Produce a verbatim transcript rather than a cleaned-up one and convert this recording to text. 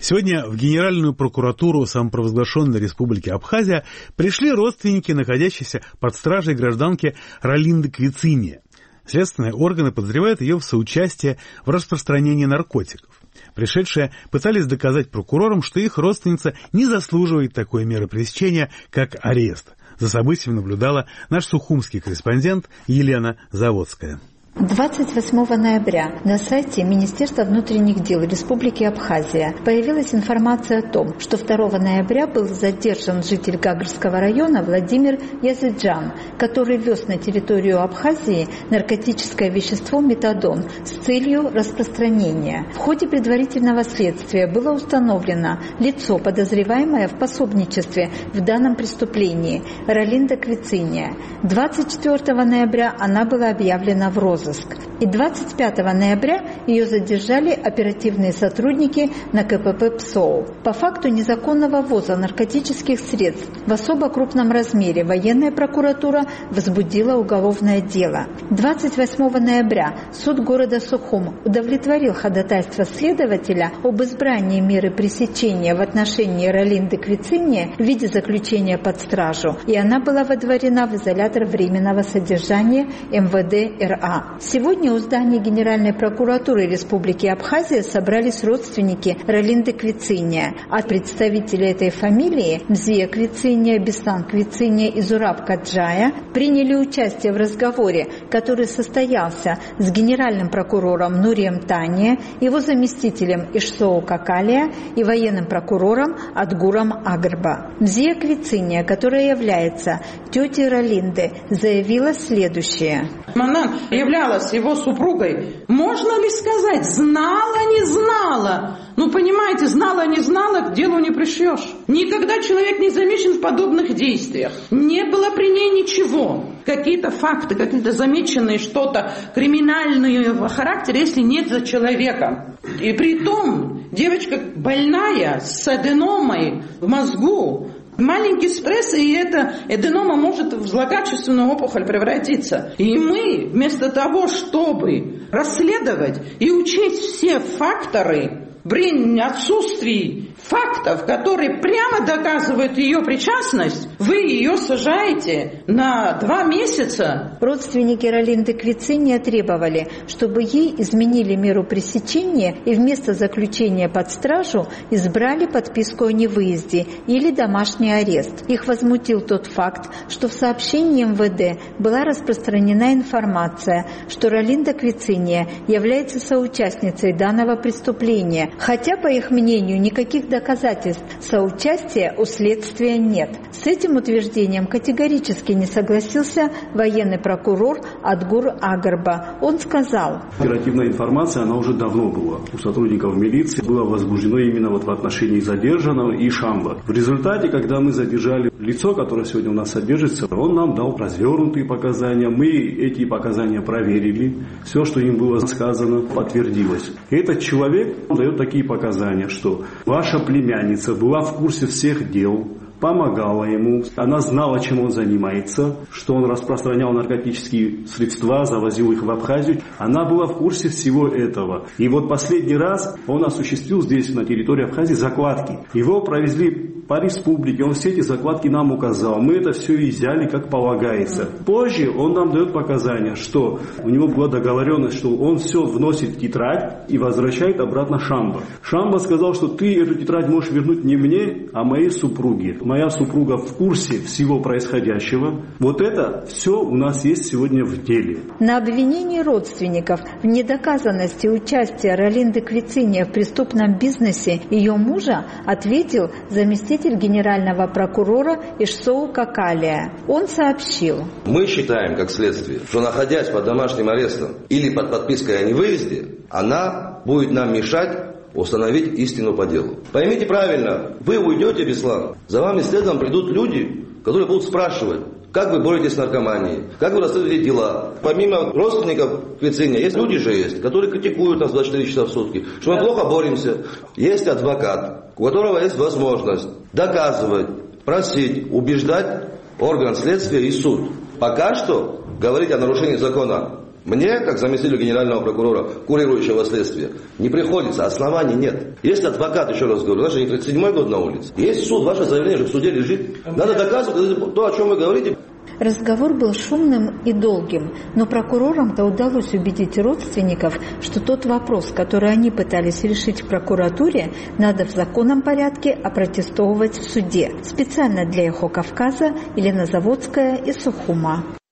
Сегодня в Генеральную прокуратуру самопровозглашенной Республики Абхазия пришли родственники, находящиеся под стражей гражданки Ролинды Квицинья. Следственные органы подозревают ее в соучастии в распространении наркотиков. Пришедшие пытались доказать прокурорам, что их родственница не заслуживает такой меры пресечения, как арест. За событием наблюдала наш сухумский корреспондент Елена Заводская. двадцать восьмого ноября на сайте Министерства внутренних дел Республики Абхазия появилась информация о том, что второго ноября был задержан житель Гагарского района Владимир Языджан, который вез на территорию Абхазии наркотическое вещество метадон с целью распространения. В ходе предварительного следствия было установлено лицо, подозреваемое в пособничестве в данном преступлении – Ролинда Квицинья. двадцать четвёртого ноября она была объявлена в розыск. И двадцать пятого ноября ее задержали оперативные сотрудники на ка пэ пэ ПСОУ. По факту незаконного ввоза наркотических средств в особо крупном размере военная прокуратура возбудила уголовное дело. двадцать восьмого ноября суд города Сухум удовлетворил ходатайство следователя об избрании меры пресечения в отношении Ролинды Квициньи в виде заключения под стражу, и она была водворена в изолятор временного содержания эм вэ дэ эр а. Сегодня у здания Генеральной прокуратуры Республики Абхазия собрались родственники Ролинды Квицинья. От представителей этой фамилии Мзия Квицинья, Беслан Квицинья и Зураб Каджая приняли участие в разговоре, который состоялся с генеральным прокурором Нурием Тания, его заместителем Ишсоу Какалия и военным прокурором Адгуром Агарба. Мзия Квицинья, которая является тетей Ролинды, заявила следующее. Она являлась его супругой. Можно ли сказать, знала, не знала? Ну, понимаете, знала, не знала, к делу не пришьешь. Никогда человек не замечен в подобных действиях. Не было при ней ничего. Какие-то факты, какие-то замеченные что-то криминального характера, если нет за человеком. И при том, девочка больная, с аденомой в мозгу, маленький стресс, и эта аденома может в злокачественную опухоль превратиться. И мы, вместо того, чтобы расследовать и учесть все факторы, при отсутствии фактов, которые прямо доказывают ее причастность, вы ее сажаете на два месяца. Родственники Ролинды Квициньи требовали, чтобы ей изменили меру пресечения и вместо заключения под стражу избрали подписку о невыезде или домашний арест. Их возмутил тот факт, что в сообщении эм вэ дэ была распространена информация, что Ролинда Квицинья является соучастницей данного преступления, хотя, по их мнению, никаких доказательств соучастия у следствия нет. С этим утверждением категорически не согласился военный прокурор Адгур Агарба. Он сказал: оперативная информация, она уже давно была. У сотрудников милиции было возбуждено именно вот в отношении задержанного и Шамба. В результате, когда мы задержали лицо, которое сегодня у нас содержится, он нам дал развернутые показания. Мы эти показания проверили. Все, что им было сказано, подтвердилось. И этот человек дает такие показания, что ваша племянница была в курсе всех дел, помогала ему, она знала, чем он занимается, что он распространял наркотические средства, завозил их в Абхазию. Она была в курсе всего этого. И вот последний раз он осуществил здесь, на территории Абхазии, закладки. Его провезли по республике, он все эти закладки нам указал. Мы это все изъяли, как полагается. Позже он нам дает показания, что у него была договоренность, что он все вносит в тетрадь и возвращает обратно Шамба. Шамба сказал, что ты эту тетрадь можешь вернуть не мне, а моей супруге. Моя супруга в курсе всего происходящего. Вот это все у нас есть сегодня в деле. На обвинение родственников в недоказанности участия Ролинды Квициньи в преступном бизнесе ее мужа ответил заместитель генерального прокурора Ишсоу Какалия. Он сообщил: мы считаем, как следствие, что, находясь под домашним арестом или под подпиской о невыезде, она будет нам мешать установить истину по делу. Поймите правильно, вы уйдете, Беслан, за вами следом придут люди, которые будут спрашивать, как вы боретесь с наркоманией, как вы расследуете дела. Помимо родственников Квициньи, есть люди же есть, которые критикуют нас двадцать четыре часа в сутки, что мы плохо боремся. Есть адвокат, у которого есть возможность доказывать, просить, убеждать орган следствия и суд. Пока что говорить о нарушении закона Мне, как заместителю генерального прокурора, курирующего следствие, не приходится, оснований нет. Есть адвокат, еще раз говорю, даже не тридцать седьмой год на улице. Есть суд, ваше заявление же в суде лежит. Надо доказывать то, о чем вы говорите. Разговор был шумным и долгим, но прокурорам-то удалось убедить родственников, что тот вопрос, который они пытались решить в прокуратуре, надо в законном порядке опротестовывать в суде. Специально для Эхо Кавказа Елена Заводская из Сухума.